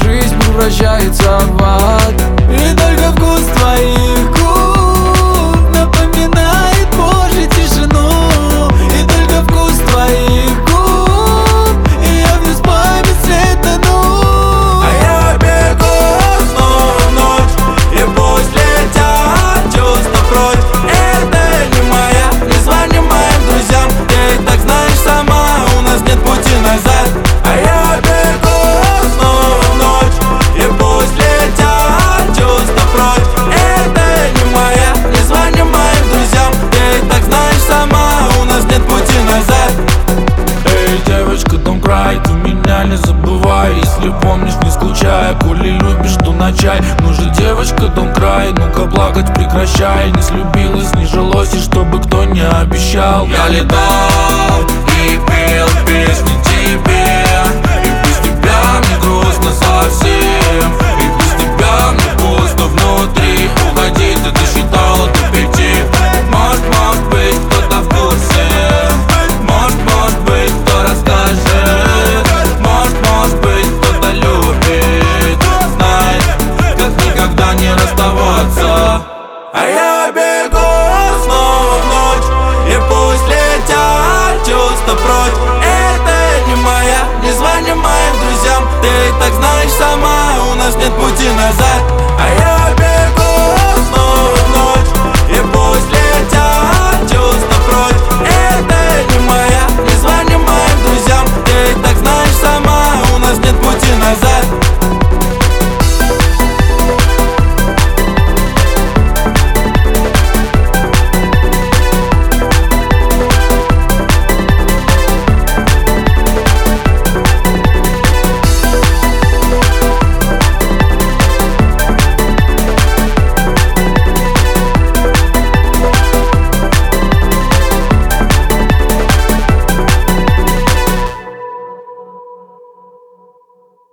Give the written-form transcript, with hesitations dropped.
жизнь превращается в ад. И только вкус твоих губ напоминает Божью тишину. И только вкус твоих губ, и я в беспамятстве тону. А я бегу снова в ночь, и пусть летят чувства прочь. Это не моя, не звони моим друзьям, ты и так знаешь сама, у нас нет пути назад. А я бегу снова в ночь, и пусть летят чувства прочь. Это не моя, не звони моим друзьям, ты и так знаешь сама, у нас нет пути назад. Эй, девочка, don't cry, ты меня не забывай. Если помнишь, не скучай, коли любишь, то на чай. Ну же, девочка, don't cry, ну-ка плакать прекращай. Не слюбилась, не жилось, и чтобы кто не обещал. Я летал и пел песни тебе, и без тебя мне грустно совсем, и без тебя мне пусто внутри. Уходить ты досчитала до 5. Может быть, кто-то в курсе, может быть, кто расскажет, может быть, кто-то любит, знает, как никогда не расставаться. А я бегу снова в ночь, и пусть летят чувства прочь. Это не моя, не звони моим друзьям, ты и так знаешь сама, у нас нет пути назад. А я